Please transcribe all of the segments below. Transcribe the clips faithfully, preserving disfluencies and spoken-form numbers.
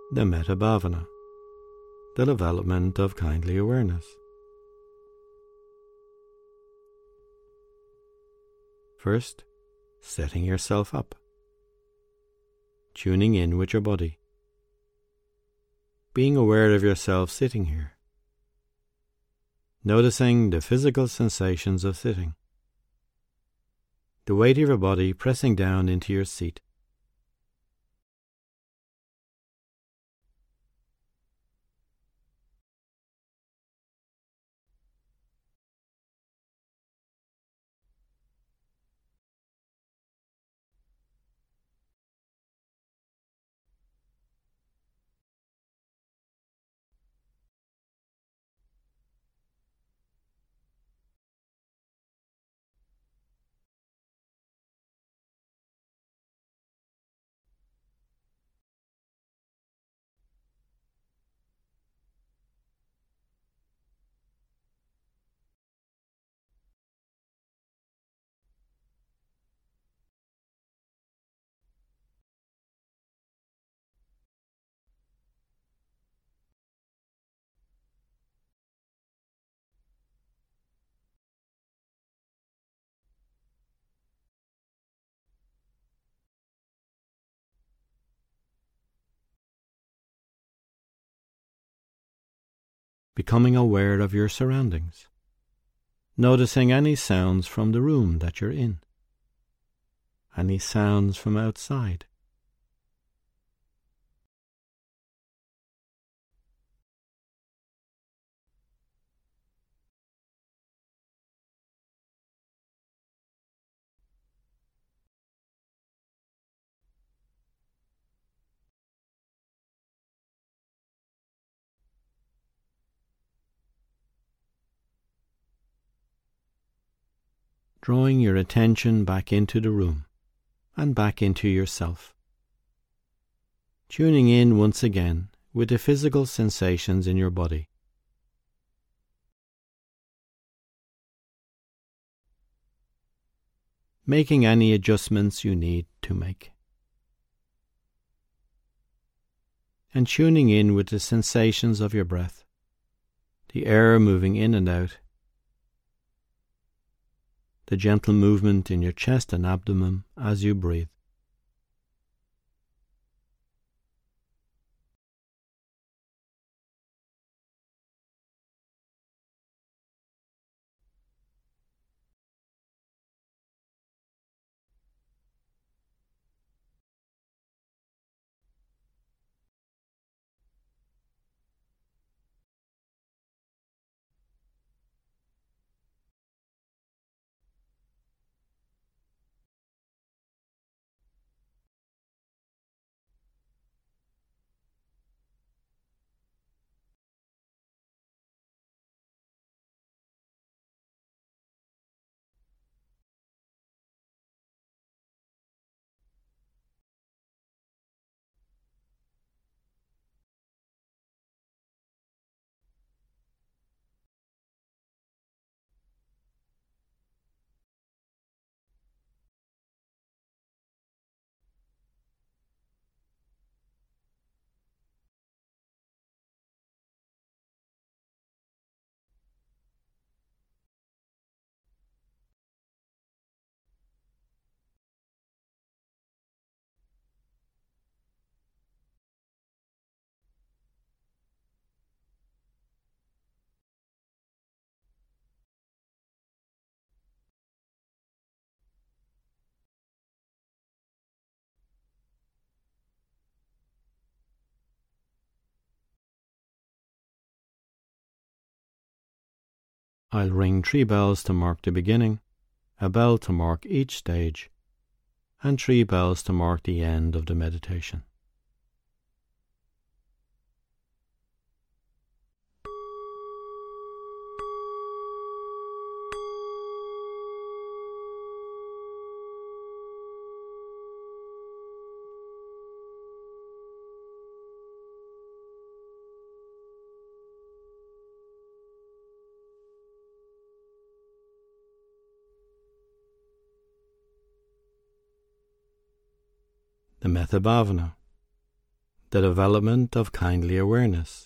the Metta Bhavana, the development of kindly awareness. First, setting yourself up, tuning in with your body, being aware of yourself sitting here, noticing the physical sensations of sitting, the weight of your body pressing down into your seat. Becoming aware of your surroundings, noticing any sounds from the room that you're in, any sounds from outside. Drawing your attention back into the room and back into yourself. Tuning in once again with the physical sensations in your body. Making any adjustments you need to make. And tuning in with the sensations of your breath, the air moving in and out, the gentle movement in your chest and abdomen as you breathe. I'll ring three bells to mark the beginning, a bell to mark each stage, and three bells to mark the end of the meditation. The Metta Bhavana, the development of kindly awareness.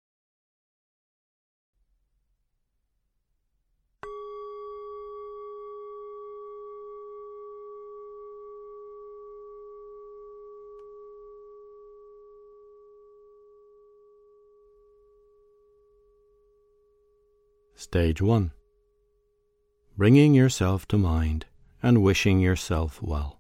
Stage one. Bringing yourself to mind and wishing yourself well.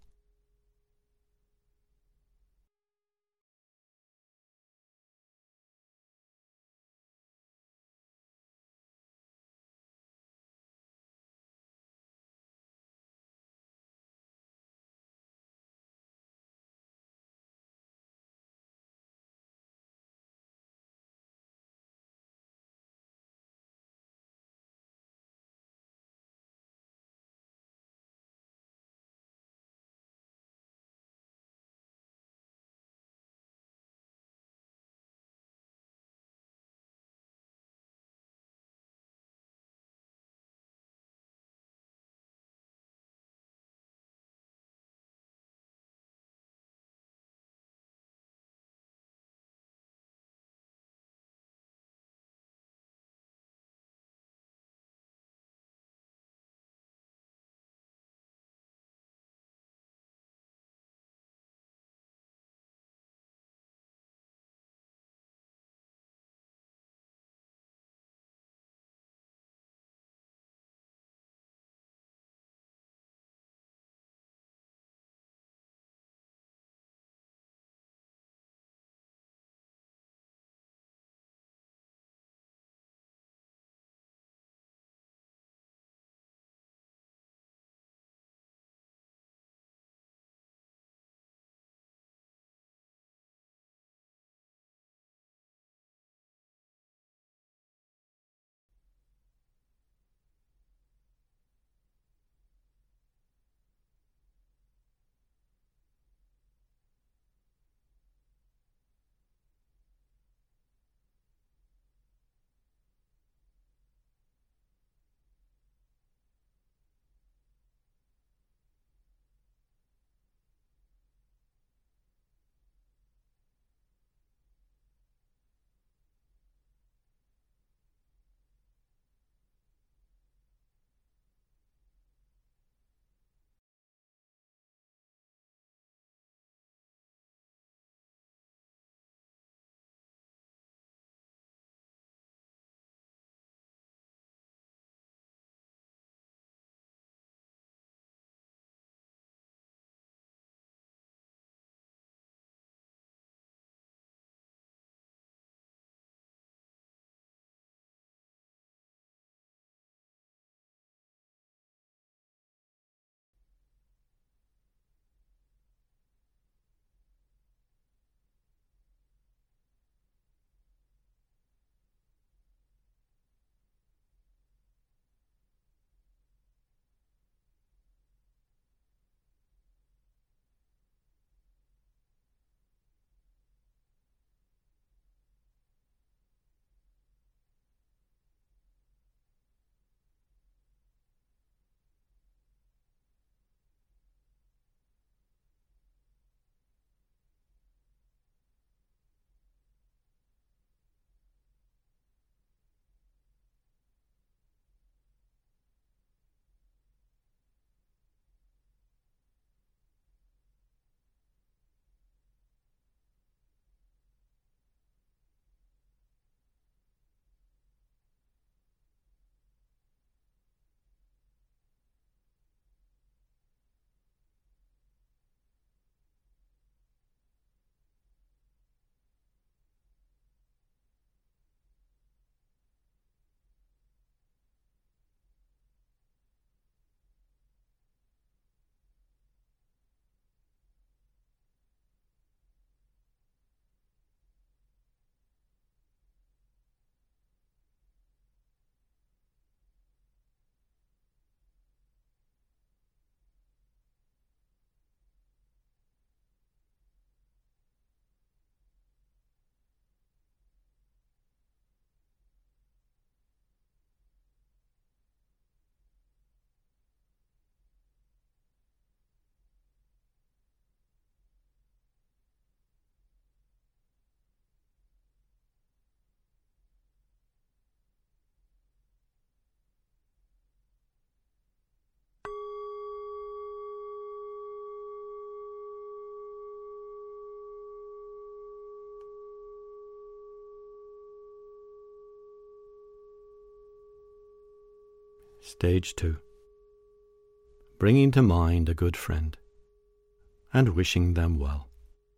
Stage two. Bringing to mind a good friend and wishing them well.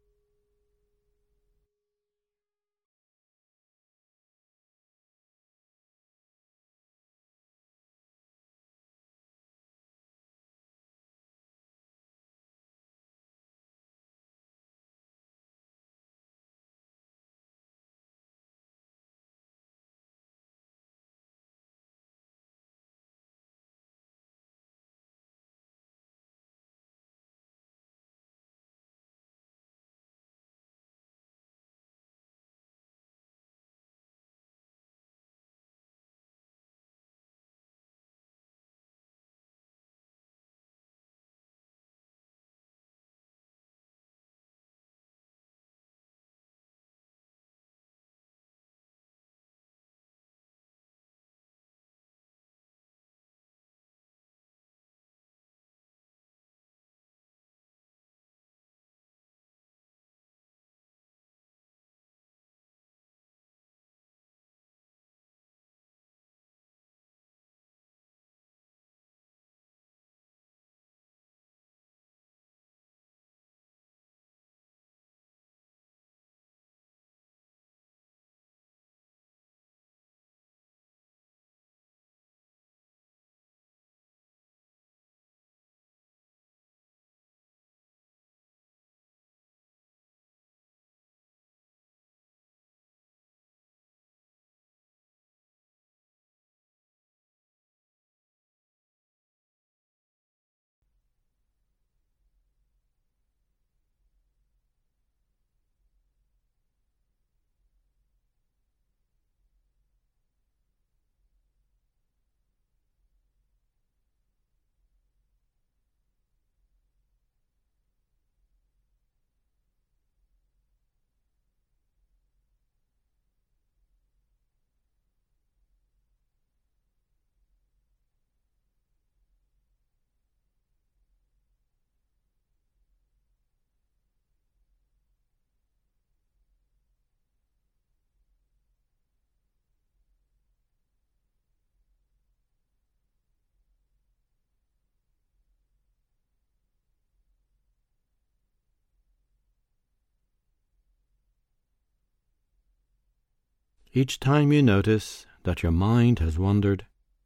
Each time you notice that your mind has wandered,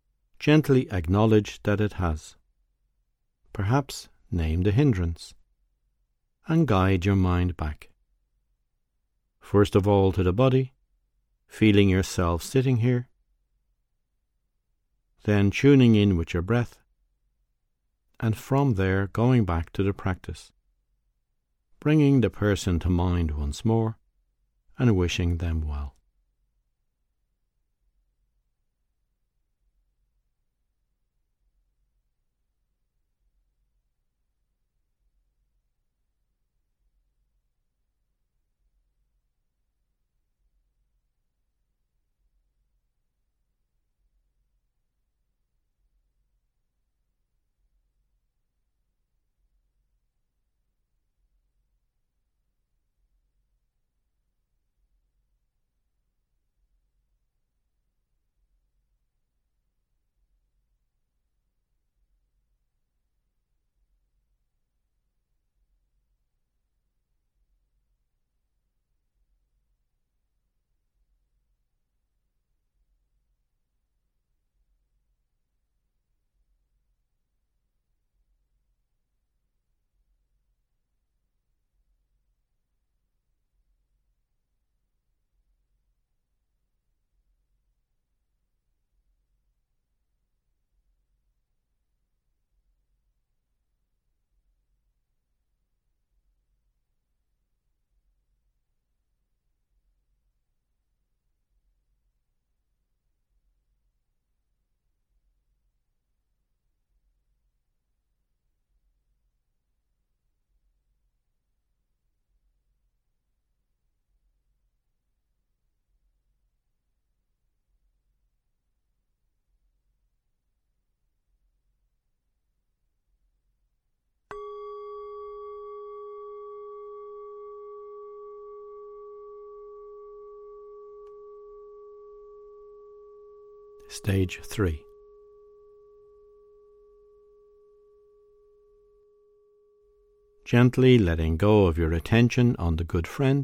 gently acknowledge that it has. Perhaps name the hindrance and guide your mind back. First of all to the body, feeling yourself sitting here, then tuning in with your breath, and from there going back to the practice, bringing the person to mind once more and wishing them well. Stage three. gently letting go of your attention on the good friend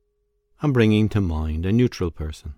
and bringing to mind a neutral person.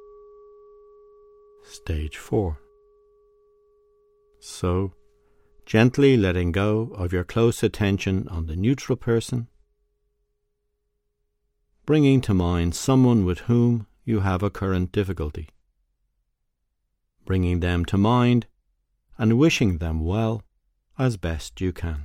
Stage four. So, gently letting go of your close attention on the neutral person, bringing to mind someone with whom you have a current difficulty, bringing them to mind and wishing them well as best you can.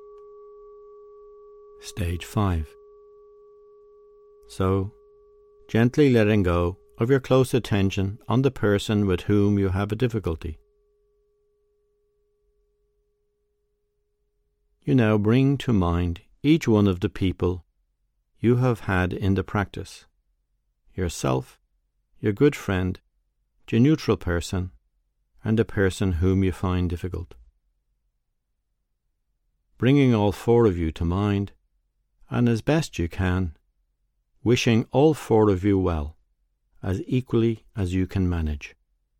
Stage five. So, gently letting go of your close attention on the person with whom you have a difficulty. You now bring to mind each one of the people you have had in the practice: yourself, your good friend, your neutral person, and the person whom you find difficult. Bringing all four of you to mind, and as best you can, wishing all four of you well, as equally as you can manage.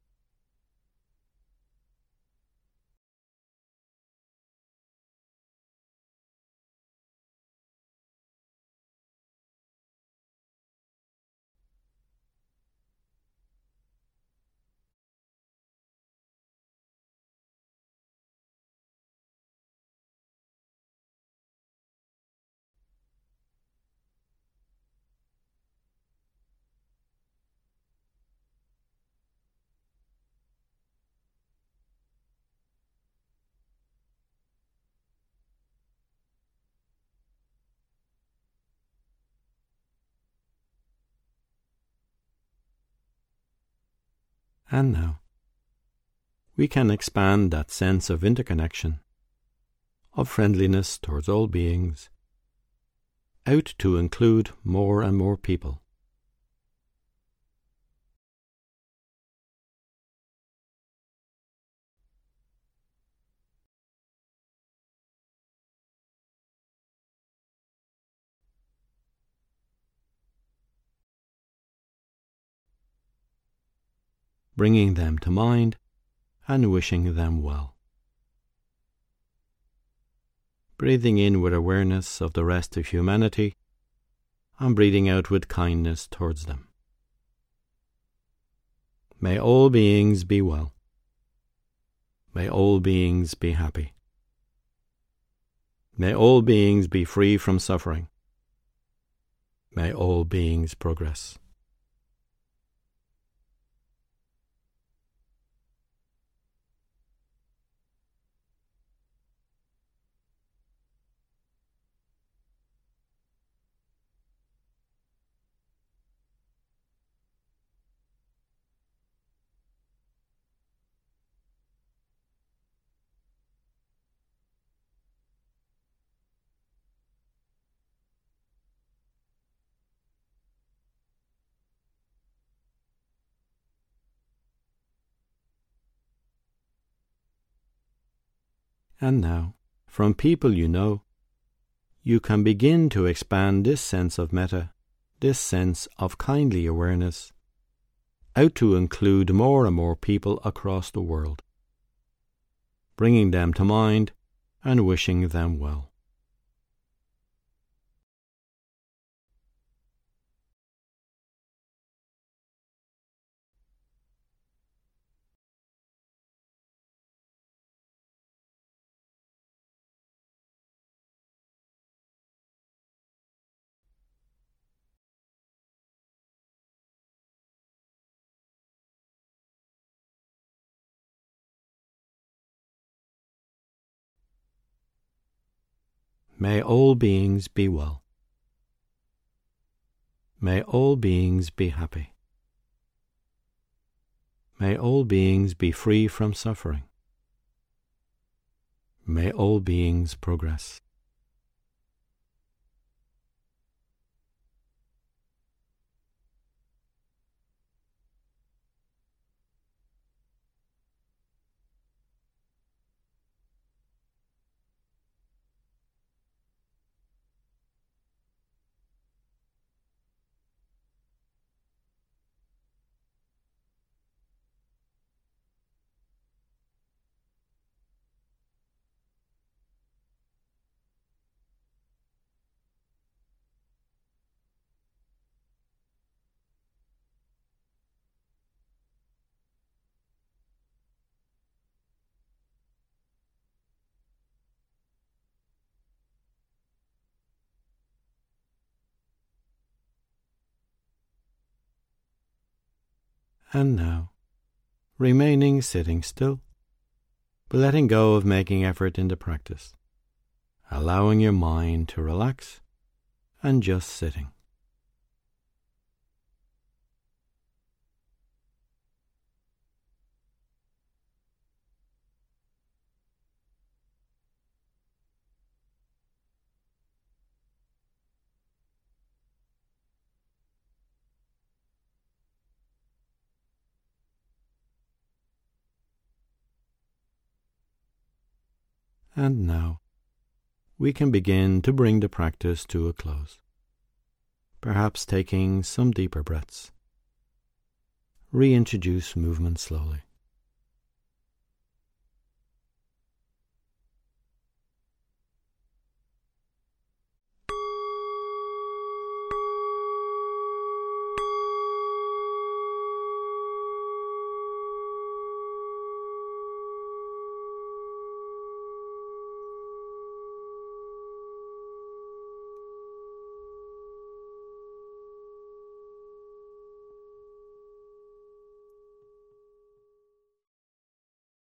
And now, we can expand that sense of interconnection, of friendliness towards all beings, out to include more and more people. Bringing them to mind and wishing them well. Breathing in with awareness of the rest of humanity and breathing out with kindness towards them. May all beings be well. May all beings be happy. May all beings be free from suffering. May all beings progress. And now, from people you know, you can begin to expand this sense of metta, this sense of kindly awareness, out to include more and more people across the world, bringing them to mind and wishing them well. May all beings be well. May all beings be happy. May all beings be free from suffering. May all beings progress. And now, remaining sitting still, but letting go of making effort in the practice, allowing your mind to relax and just sitting. And now we can begin to bring the practice to a close, perhaps taking some deeper breaths. Reintroduce movement slowly.